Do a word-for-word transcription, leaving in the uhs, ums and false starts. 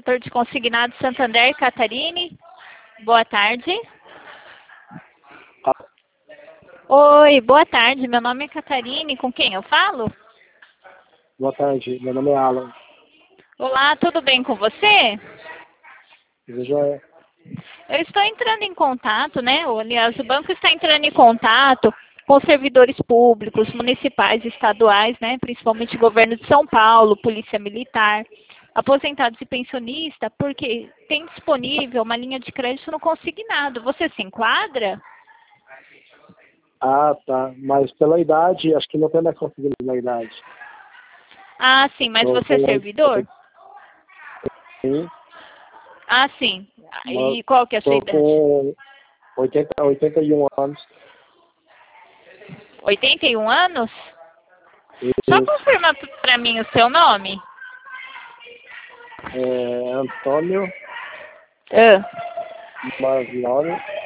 setor de consignado Santander, Catarine. Boa tarde. Oi, boa tarde. Meu nome é Catarine. Com quem eu falo? Boa tarde, meu nome é Alan. Olá, tudo bem com você? Tudo jóia? Eu estou entrando em contato, né? Ou, aliás, o banco está entrando em contato com servidores públicos, municipais, estaduais, né? Principalmente governo de São Paulo, Polícia Militar, aposentados e pensionistas, porque tem disponível uma linha de crédito no consignado. Você se enquadra? Ah, tá. Mas pela idade, acho que não tem mais conseguindo na idade. Ah, sim, mas Tô você é com servidor? sim, Ah, sim. mas E qual que é a sua tô idade? com oitenta, oitenta e um anos. oitenta e um anos? Só Isso. confirma para mim o seu nome. É, Antônio Ah, Magnório